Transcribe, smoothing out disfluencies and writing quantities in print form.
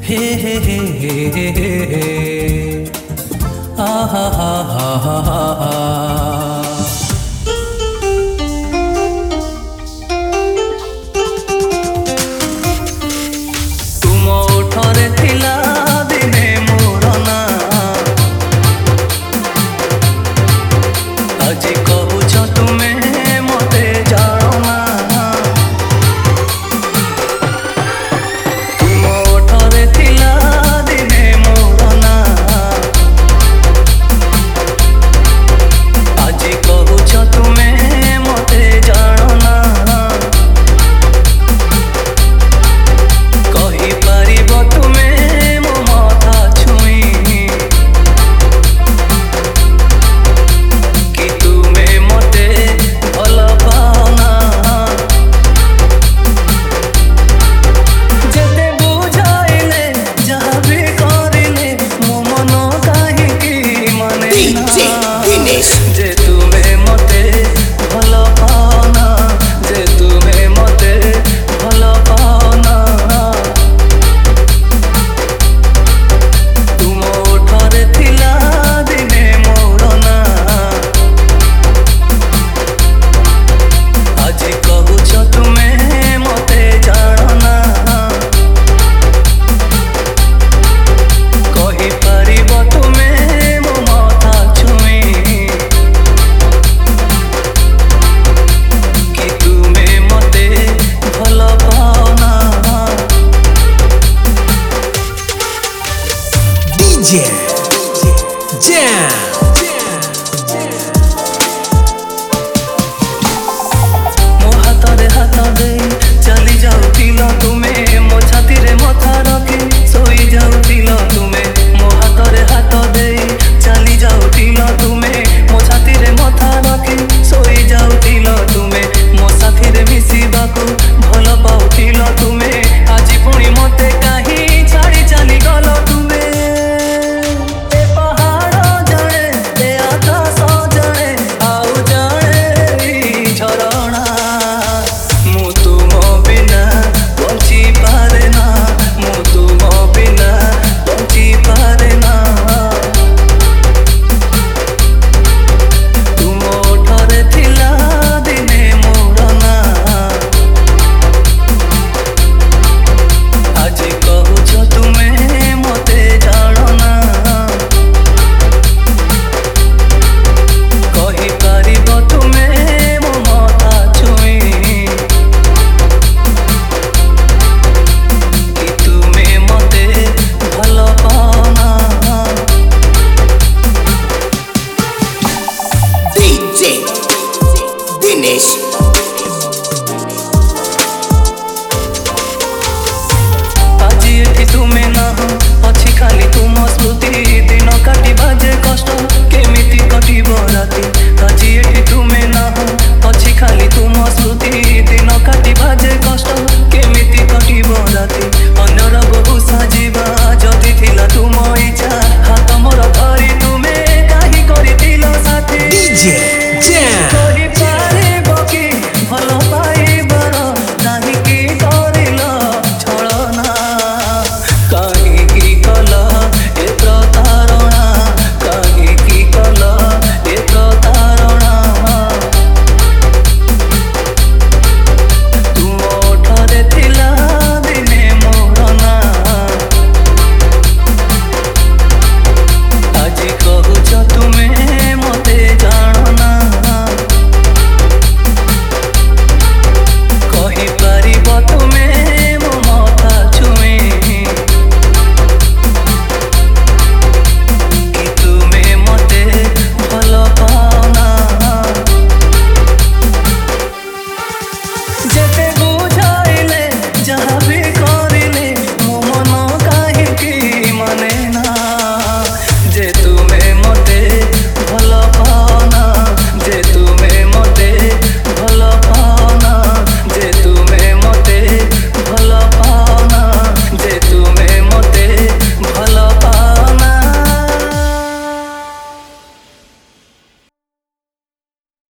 हे हे हे हे हे हे आहा हा हा हा हा तुम ओठरे थिला दिने मोर ना आजी कहूछ तुमे मते जानो ना तुम ओठरे थिला दिने मोर ना आजी कहूछ तुमे मते जानो ना कहि पारिब तुमे मो माथा छुई कि तुमे मते भल पाओना जेते बुझाइले जहाँ भी करिले मो मन काहिकी माने ना जे तुमे मते भल पाओना जे तुमे मते भल पाओना तुम ओठरे थिला दिने मोर ना आजी कहूछ तुमे मते जानो ना कहि पारिब तुमे मो माथा छुई कि तुमे मते भल पाओना DJ Jam मो हाथरे हाथ दे चली जाउथिल तुमे मो छातीरे मथा रखी सोई जाउथिल तुमे मो हाथरे हाथ दे चली जाउथिल तुमे मो छातीरे मथा रखी सोई जाउथिल तुमे मो साथीरे मिसिबाकू भल पाउथिल तुमे आजी पुणी मते काहे छाड़ी चली गल तुमे ए पहाड़ जणे ए आकाश जणे आउ जणे ई झरणा मु तुम बिना बंची पारे ना मु तुम बिना बंची पारे ना तुम ओठरे थिला दिने मोर ना आजी कहूछ तुमे मते जानो ना कहि पारिब तुमे मो माथा छुई कि तुमे मते भल पाओना DJ Dinesh आजी एठी तुमे ना अछि खाली तुम स्मृति दिन काटी बाजे कष्ट केमिति कटिब राति